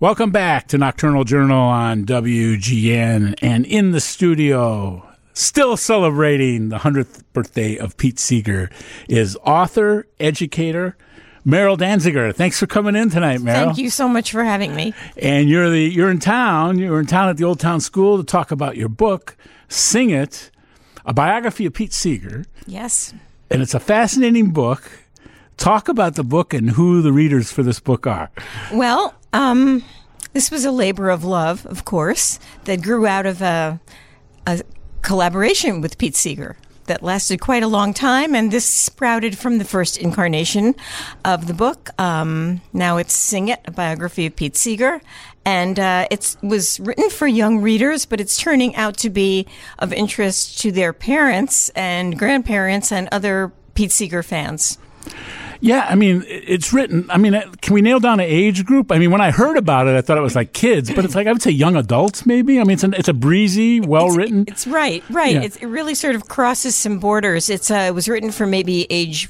Welcome back to Nocturnal Journal on WGN, and in the studio, still celebrating the 100th birthday of Pete Seeger, is author, educator, Meryl Danziger. Thanks for coming in tonight, Meryl. Thank you so much for having me. And you're in town. You're in town at the Old Town School to talk about your book, Sing It, a biography of Pete Seeger. Yes. And it's a fascinating book. Talk about the book and who the readers for this book are. Well, this was a labor of love, of course, that grew out of a collaboration with Pete Seeger that lasted quite a long time, and this sprouted from the first incarnation of the book. Now it's Sing It, a biography of Pete Seeger, and it was written for young readers, but it's turning out to be of interest to their parents and grandparents and other Pete Seeger fans. Yeah, I mean, it's written. I mean, can we nail down an age group? I mean, when I heard about it, I thought it was like kids, but it's like, I would say young adults, maybe. I mean, it's a breezy, well-written. It's right. Yeah. It really sort of crosses some borders. It was written for maybe age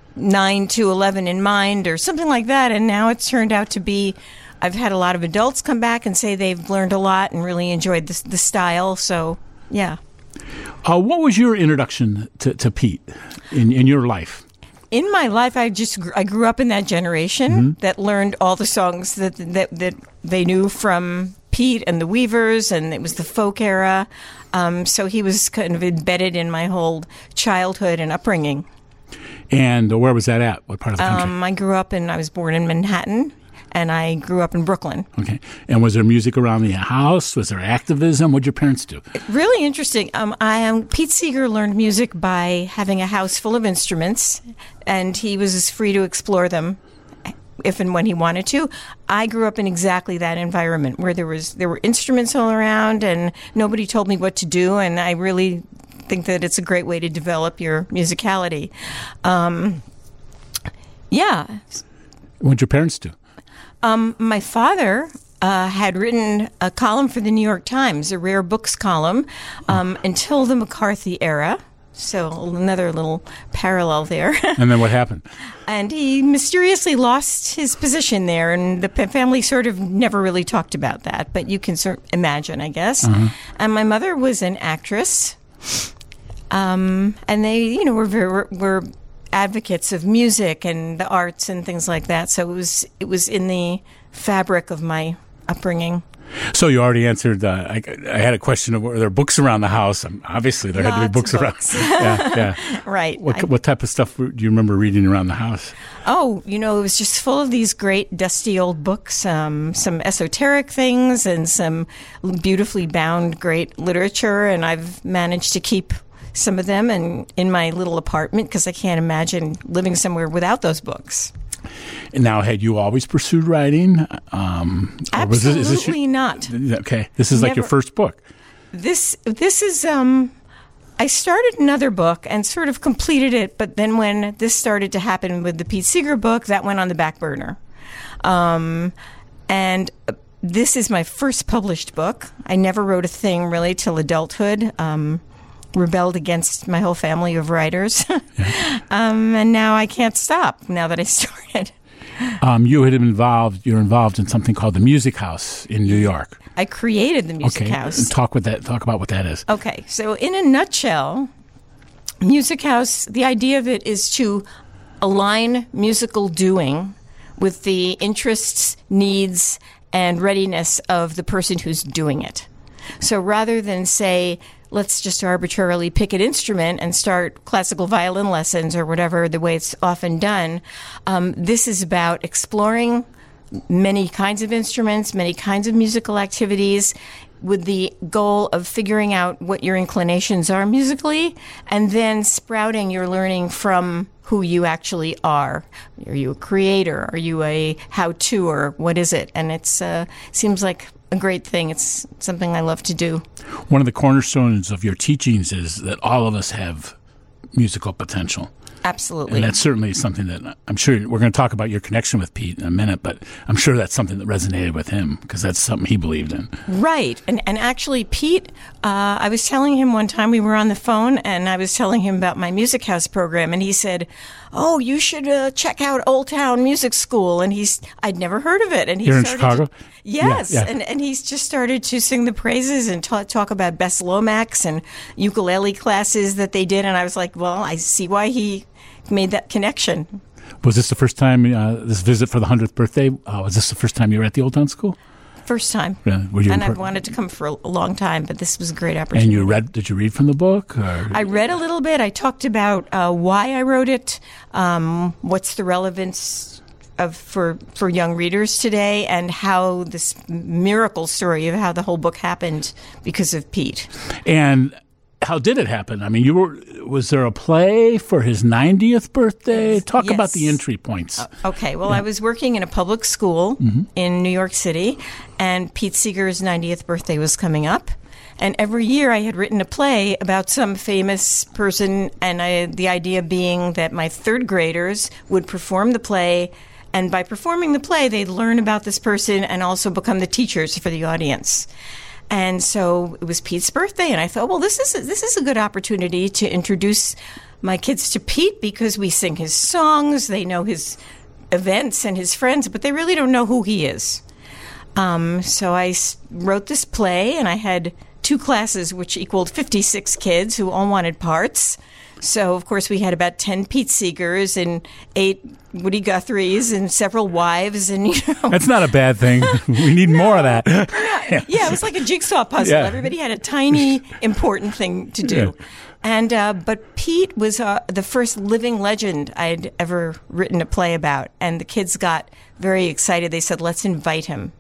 9 to 11 in mind or something like that, and now it's turned out to be, I've had a lot of adults come back and say they've learned a lot and really enjoyed the style, so yeah. What was your introduction to Pete in your life? In my life, I grew up in that generation that learned all the songs that they knew from Pete and the Weavers, and it was the folk era. So he was kind of embedded in my whole childhood and upbringing. And where was that at? What part of the country? I was born in Manhattan, and I grew up in Brooklyn. Okay. And was there music around the house? Was there activism? What did your parents do? Really interesting. Pete Seeger learned music by having a house full of instruments, and he was free to explore them if and when he wanted to. I grew up in exactly that environment where there were instruments all around, and nobody told me what to do, and I really think that it's a great way to develop your musicality. Yeah. What did your parents do? My father had written a column for the New York Times, a rare books column, until the McCarthy era. So another little parallel there. And then what happened? And he mysteriously lost his position there, and the family sort of never really talked about that. But you can sort of imagine, I guess. And my mother was an actress, and they, were advocates of music and the arts and things like that. So it was in the fabric of my upbringing. So you already answered. I had a question of were there books around the house? Obviously, there had to be books around. Yeah. Right. What type of stuff do you remember reading around the house? Oh, it was just full of these great dusty old books, some esoteric things and some beautifully bound great literature, and I've managed to keep some of them in my little apartment because I can't imagine living somewhere without those books. And now, had you always pursued writing? Absolutely not. Okay, this is like your first book. This is. I started another book and sort of completed it, but then when this started to happen with the Pete Seeger book, that went on the back burner. And this is my first published book. I never wrote a thing really till adulthood. Rebelled against my whole family of writers. And now I can't stop now that I started. You're involved in something called the Music House in New York. I created the Music House. And talk about what that is. Okay, so in a nutshell, Music House, the idea of it is to align musical doing with the interests, needs, and readiness of the person who's doing it. So rather than say, let's just arbitrarily pick an instrument and start classical violin lessons or whatever, the way it's often done, this is about exploring many kinds of instruments, many kinds of musical activities with the goal of figuring out what your inclinations are musically and then sprouting your learning from who you actually are. Are you a creator? Are you a how-to-er? What is it? And it seems like a great thing. It's something I love to do. One of the cornerstones of your teachings is that all of us have musical potential. Absolutely. And that's certainly something that I'm sure we're going to talk about your connection with Pete in a minute, but I'm sure that's something that resonated with him because that's something he believed in. Right. And actually, Pete, I was telling him one time we were on the phone and I was telling him about my Music House program and he said, "Oh, you should check out Old Town Music School." And I'd never heard of it. And Here in Chicago? Yes. Yeah. And he's just started to sing the praises and talk about Bess Lomax and ukulele classes that they did. And I was like, well, I see why he made that connection. Was this the first time, this visit for the 100th birthday, was this the first time you were at the Old Town School? First time. Yeah. Were you and I've wanted to come for a long time, but this was a great And opportunity. did you read from the book? Or? I read a little bit. I talked about why I wrote it, what's the relevance for young readers today, and how this miracle story of how the whole book happened because of Pete. And how did it happen? I mean, was there a play for his 90th birthday? Talk Yes. about the entry points. Okay, well, I was working in a public school in New York City, and Pete Seeger's 90th birthday was coming up. And every year I had written a play about some famous person, and the idea being that my third graders would perform the play, and by performing the play, they'd learn about this person and also become the teachers for the audience. And so it was Pete's birthday, and I thought, well, this is a good opportunity to introduce my kids to Pete, because we sing his songs, they know his events and his friends, but they really don't know who he is. So I wrote this play, and I had 2 classes, which equaled 56 kids who all wanted parts. So, of course, we had about 10 Pete Seegers and 8 Woody Guthries and several wives. And, That's not a bad thing. We need more of that. Yeah, it was like a jigsaw puzzle. Yeah. Everybody had a tiny, important thing to do. Yeah. And but Pete was the first living legend I'd ever written a play about. And the kids got very excited. They said, let's invite him.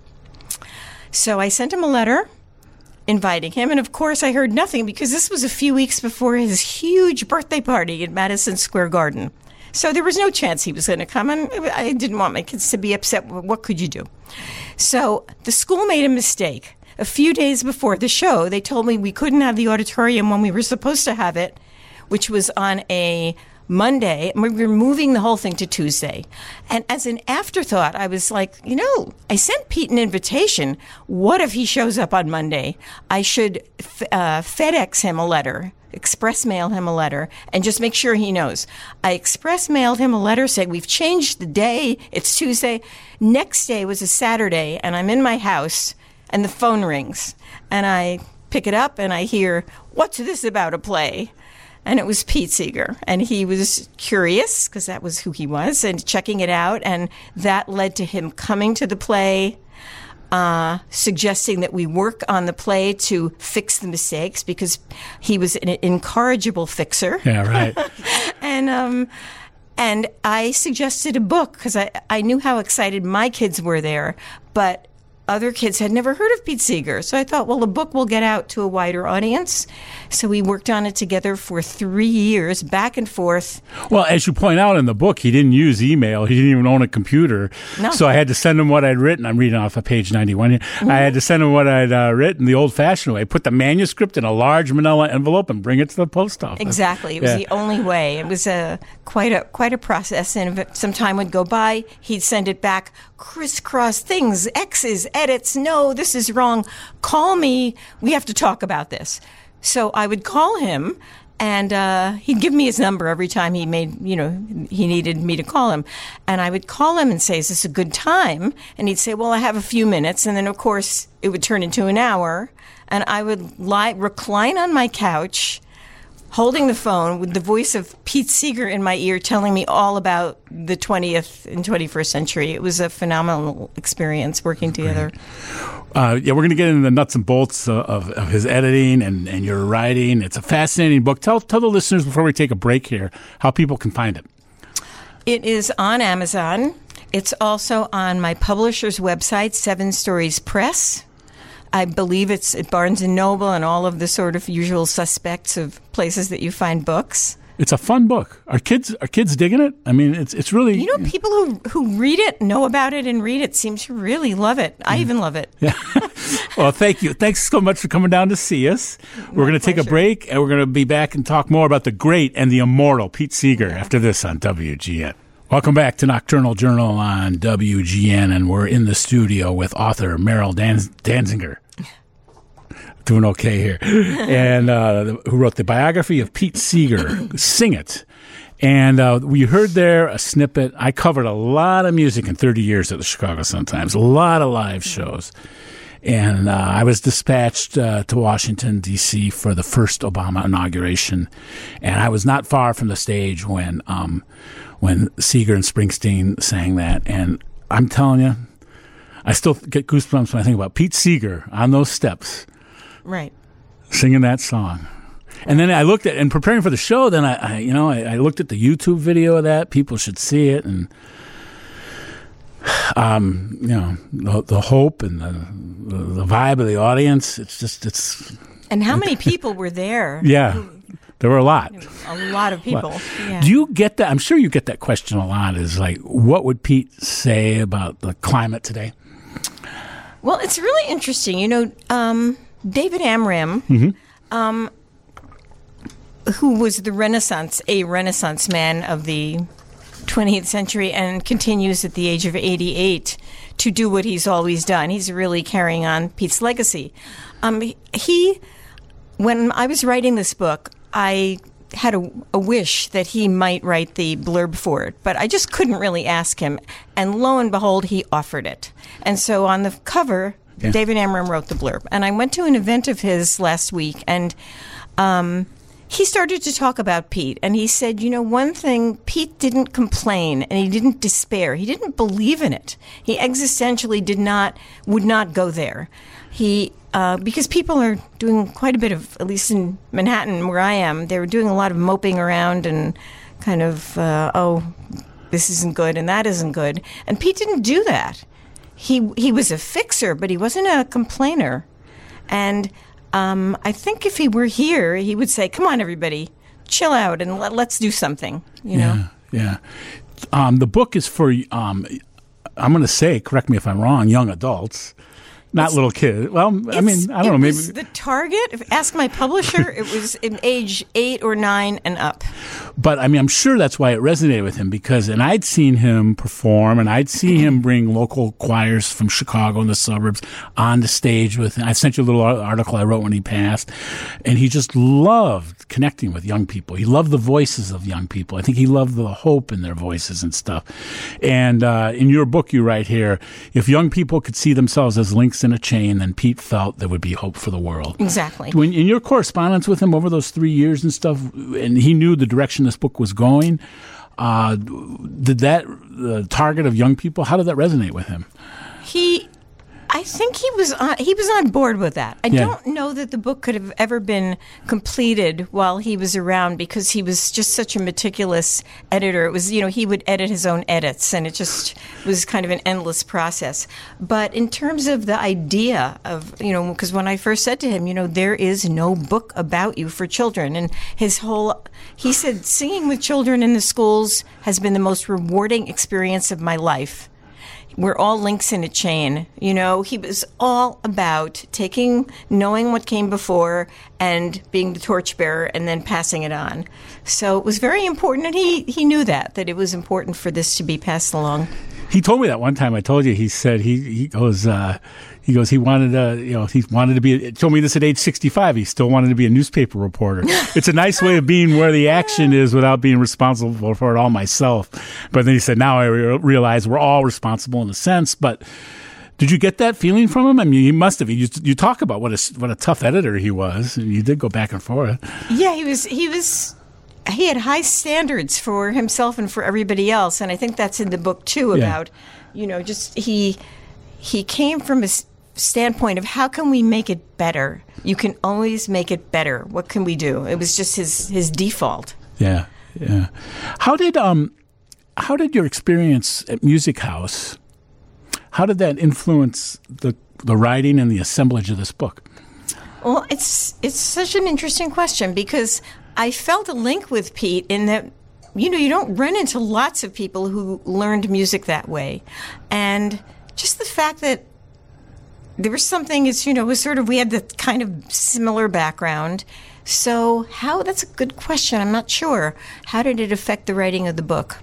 So I sent him a letter inviting him. And of course, I heard nothing, because this was a few weeks before his huge birthday party at Madison Square Garden. So there was no chance he was going to come. And I didn't want my kids to be upset. What could you do? So the school made a mistake. A few days before the show, they told me we couldn't have the auditorium when we were supposed to have it, which was on a Monday. We were moving the whole thing to Tuesday. And as an afterthought, I was like, I sent Pete an invitation. What if he shows up on Monday? I should FedEx him a letter, express mail him a letter, and just make sure he knows. I express mailed him a letter saying, we've changed the day. It's Tuesday. Next day was a Saturday, and I'm in my house, and the phone rings. And I pick it up, and I hear, what's this about a play? And it was Pete Seeger. And he was curious, because that was who he was, and checking it out. And that led to him coming to the play, suggesting that we work on the play to fix the mistakes, because he was an incorrigible fixer. Yeah, right. And I suggested a book, because I knew how excited my kids were there. But other kids had never heard of Pete Seeger. So I thought, well, the book will get out to a wider audience. So we worked on it together for 3 years, back and forth. Well, as you point out in the book, he didn't use email. He didn't even own a computer. No. So I had to send him what I'd written. I'm reading off of page 91 here. Mm-hmm. I had to send him what I'd written the old-fashioned way. Put the manuscript in a large manila envelope and bring it to the post office. Exactly. It was the only way. It was quite a process. And if some time would go by, he'd send it back, crisscross things, X's, edits. No, this is wrong. Call me. We have to talk about this. So I would call him, and he'd give me his number every time he needed me to call him. And I would call him and say, is this a good time? And he'd say, well, I have a few minutes. And then, of course, it would turn into an hour. And I would recline on my couch, holding the phone with the voice of Pete Seeger in my ear, telling me all about the 20th and 21st century. It was a phenomenal experience working together. We're going to get into the nuts and bolts of his editing and your writing. It's a fascinating book. Tell the listeners before we take a break here how people can find it. It is on Amazon. It's also on my publisher's website, Seven Stories Press. I believe it's at Barnes & Noble and all of the sort of usual suspects of places that you find books. It's a fun book. Are kids digging it? I mean, it's really... people who read it, know about it, and read it seem to really love it. I even love it. Yeah. Well, thank you. Thanks so much for coming down to see us. We're going to take a break, and we're going to be back and talk more about the great and the immortal Pete Seeger after this on WGN. Welcome back to Nocturnal Journal on WGN, and we're in the studio with author Meryl Danzinger. Doing okay here. And who wrote the biography of Pete Seeger, Sing It. And we heard there a snippet. I covered a lot of music in 30 years at the Chicago Sun-Times, a lot of live shows. And I was dispatched to Washington, D.C. for the first Obama inauguration. And I was not far from the stage when Seeger and Springsteen sang that. And I'm telling you, I still get goosebumps when I think about Pete Seeger on those steps. Right. Singing that song. And then I looked at, and preparing for the show, then I looked at the YouTube video of that. People should see it. And, the hope and the vibe of the audience, it's. And how many people were there? Yeah. There were a lot. A lot of people. Yeah. Do you get that? I'm sure you get that question a lot, is like, what would Pete say about the climate today? Well, it's really interesting. David Amram, who was a Renaissance man of the 20th century and continues at the age of 88 to do what he's always done. He's really carrying on Pete's legacy. When I was writing this book, I had a wish that he might write the blurb for it, but I just couldn't really ask him. And lo and behold, he offered it. And so on the cover, David Amram wrote the blurb. And I went to an event of his last week, and he started to talk about Pete. And he said, one thing, Pete didn't complain and he didn't despair. He didn't believe in it. He existentially would not go there. Because people are doing quite a bit of, at least in Manhattan where I am, they were doing a lot of moping around and kind of, this isn't good and that isn't good. And Pete didn't do that. He was a fixer, but he wasn't a complainer. And I think if he were here, he would say, come on, everybody, chill out and let's do something, you know? Yeah. The book is for, I'm going to say, correct me if I'm wrong, young adults. Not little kids. Well, I don't know. Maybe the target. If ask my publisher, it was in age 8 or 9 and up. But I'm sure that's why it resonated with him, because, and I'd seen him perform, and I'd see him bring local choirs from Chicago and the suburbs on the stage with him. I sent you a little article I wrote when he passed, and he just loved connecting with young people. He loved the voices of young people. I think he loved the hope in their voices and stuff. And in your book, you write here, if young people could see themselves as links in a chain, then Pete felt there would be hope for the world. Exactly. When in your correspondence with him over those 3 years and stuff, and he knew the direction this book was going, did the target of young people, how did that resonate with him? I think he was on board with that. I don't know that the book could have ever been completed while he was around, because he was just such a meticulous editor. It was, he would edit his own edits, and it just was kind of an endless process. But in terms of the idea of, because when I first said to him, there is no book about you for children, and he said, singing with children in the schools has been the most rewarding experience of my life. We're all links in a chain. He was all about knowing what came before and being the torchbearer and then passing it on. So it was very important, and he knew that it was important for this to be passed along. He told me that one time. I told you. He said he wanted to be. Told me this at age 65. He still wanted to be a newspaper reporter. It's a nice way of being where the action is without being responsible for it all myself. But then he said, now I realize we're all responsible in a sense. But did you get that feeling from him? He must have. You talk about what a tough editor he was, and you did go back and forth. Yeah, he was. He had high standards for himself and for everybody else, and I think that's in the book too. About, just he came from a standpoint of how can we make it better? You can always make it better. What can we do? It was just his default. Yeah. How did your experience at Music House? How did that influence the writing and the assemblage of this book? Well, it's such an interesting question, because I felt a link with Pete in that, you don't run into lots of people who learned music that way. And just the fact that there was something, was sort of, we had the kind of similar background. So that's a good question. I'm not sure. How did it affect the writing of the book?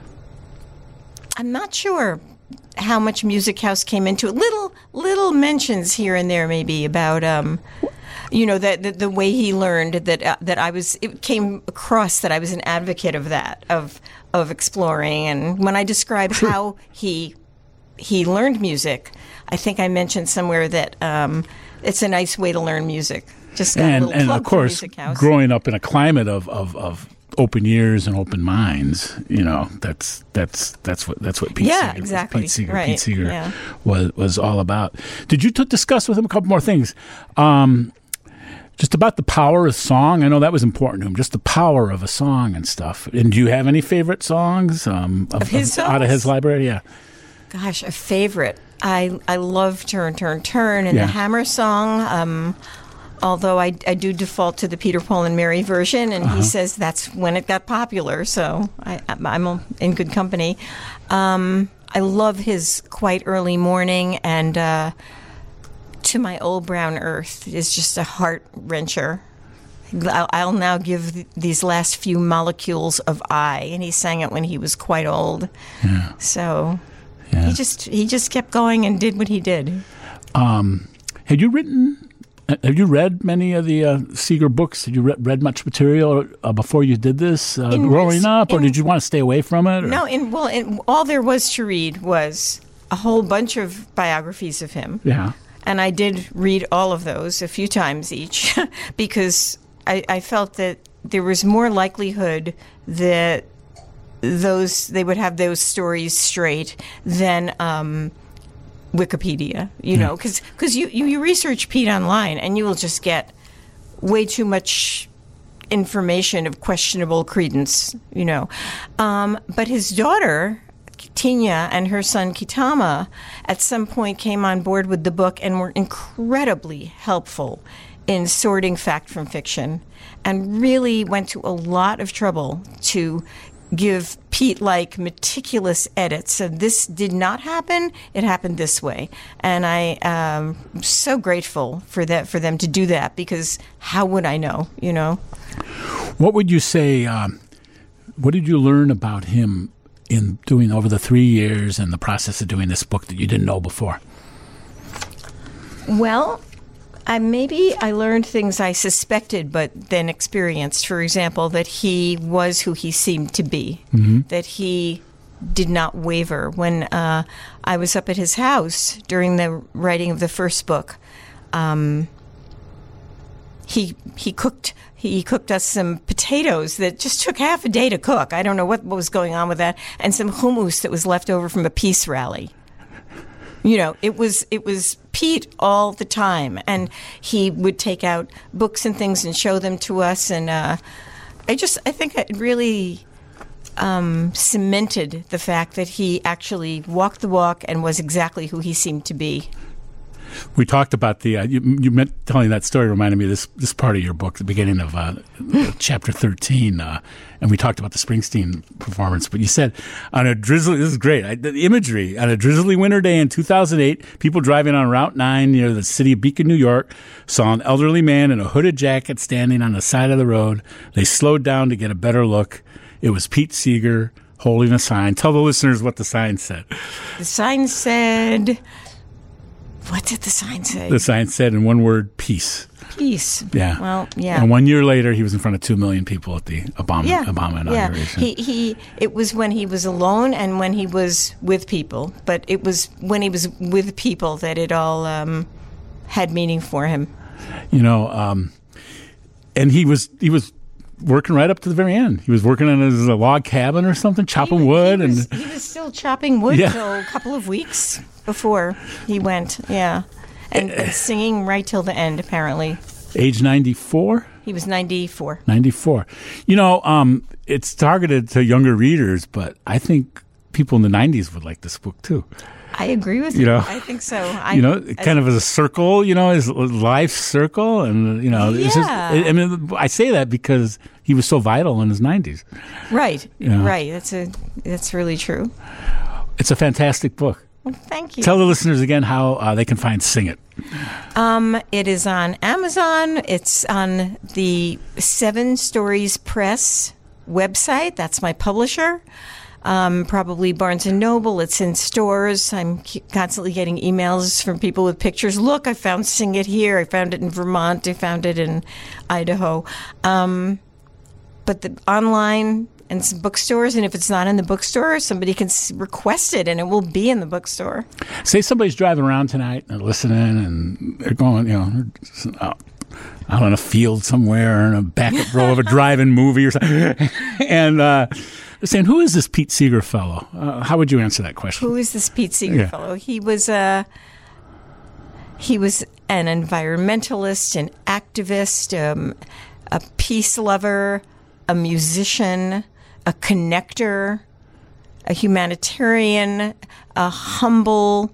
I'm not sure how much Music House came into it. Little mentions here and there maybe about, that the way he learned that I was. It came across that I was an advocate of that of exploring. And when I describe how he learned music, I think I mentioned somewhere that it's a nice way to learn music. Just got a little and plug of course, for Music House. growing up in a climate of open ears and open minds, that's what Pete Seeger, exactly. Pete Seeger, Right. Pete Seeger Yeah. was all about. Did you discuss with him a couple more things? Just about the power of song. I know that was important to him. Just the power of a song and stuff. And do you have any favorite songs Of his out of songs? his library? Yeah. Gosh, a favorite. I love Turn, Turn, Turn and Yeah. the Hammer song. Although I do default to the Peter, Paul, and Mary version, and he says that's when it got popular, so I'm in good company. I love his Quite Early Morning, and To My Old Brown Earth is just a heart-wrencher. I'll now give these last few molecules of I, and he sang it when he was quite old. Yeah. So Yeah. he just kept going and did what he did. Have you read many of the Seeger books? Did you read much material before you did this growing up, or did you want to stay away from it? Or? No, all there was to read was a whole bunch of biographies of him. Yeah. And I did read all of those a few times each because I felt that there was more likelihood that they would have those stories straight than Wikipedia, because you research Pete online and you will just get way too much information of questionable credence, But his daughter, Tinya, and her son, Kitama, at some point came on board with the book and were incredibly helpful in sorting fact from fiction and really went to a lot of trouble to give Pete meticulous edits. So this did not happen. It happened this way. And I am so grateful for them to do that, because how would I know, What would you say, what did you learn about him in doing over the 3 years and the process of doing this book that you didn't know before? Well, maybe I learned things I suspected but then experienced. For example, that he was who he seemed to be, that he did not waver. When I was up at his house during the writing of the first book, he cooked us some potatoes that just took half a day to cook. I don't know what was going on with that, and some hummus that was left over from a peace rally. It was Pete all the time, and he would take out books and things and show them to us, and I think it really cemented the fact that he actually walked the walk and was exactly who he seemed to be. We talked about the you meant telling that story reminded me of this part of your book, the beginning of chapter 13, and we talked about the Springsteen performance. But you said on a drizzly, this is great, the imagery, on a drizzly winter day in 2008, people driving on Route 9 near the city of Beacon, New York, saw an elderly man in a hooded jacket standing on the side of the road. They slowed down to get a better look. It was Pete Seeger holding a sign. Tell the listeners what the sign said. The sign said... What did the sign say? The sign said in one word, peace. Peace. Yeah. Well, yeah. And 1 year later, he was in front of 2 million people at the Obama inauguration. Yeah. It was when he was alone and when he was with people. But it was when he was with people that it all had meaning for him. And he was working right up to the very end. He was working on his log cabin or something, chopping wood. He was still chopping wood till a couple of weeks before he went, and singing right till the end, apparently. Age 94? He was 94. 94. It's targeted to younger readers, but I think people in the 90s would like this book, too. I agree with you. I think so. Kind of as a circle, his life circle. And, it's just, I say that because he was so vital in his 90s. Right. Right. That's really true. It's a fantastic book. Well, thank you. Tell the listeners again how they can find Sing It. It is on Amazon. It's on the Seven Stories Press website. That's my publisher. probably Barnes & Noble. It's in stores. I'm constantly getting emails from people with pictures. Look, I found Sing It here. I found it in Vermont. I found it in Idaho. But the online and some bookstores, and if it's not in the bookstore, somebody can request it, and it will be in the bookstore. Say somebody's driving around tonight and listening, and they're going, out in a field somewhere in a back row of a drive-in movie or something, and they're saying, "Who is this Pete Seeger fellow?" How would you answer that question? Who is this Pete Seeger fellow? He was an environmentalist, an activist, a peace lover, a musician, a connector, a humanitarian, a humble,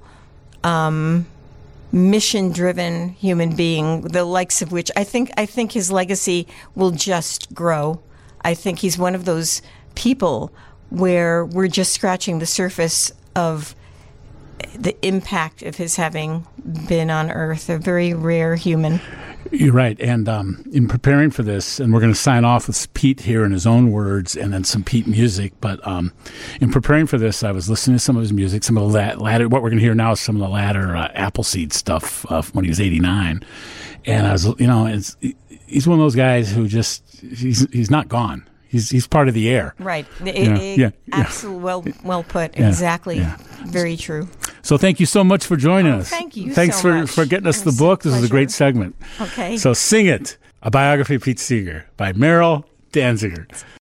mission-driven human being, the likes of which I think his legacy will just grow. I think he's one of those people where we're just scratching the surface of the impact of his having been on Earth, a very rare human. You're right. And in preparing for this, and we're going to sign off with Pete here in his own words and then some Pete music, but in preparing for this, I was listening to some of his music, some of the latter, what we're going to hear now is some of the latter Appleseed stuff when he was 89. And I was, he's one of those guys who just, he's not gone. He's part of the air. Right. Yeah. Absolutely well put. Yeah. Exactly. Yeah. Very true. So thank you so much for joining us. Thank you. Thanks so for much. for getting us the book. This was a great segment. Okay. So Sing It, a biography of Pete Seeger by Meryl Danziger.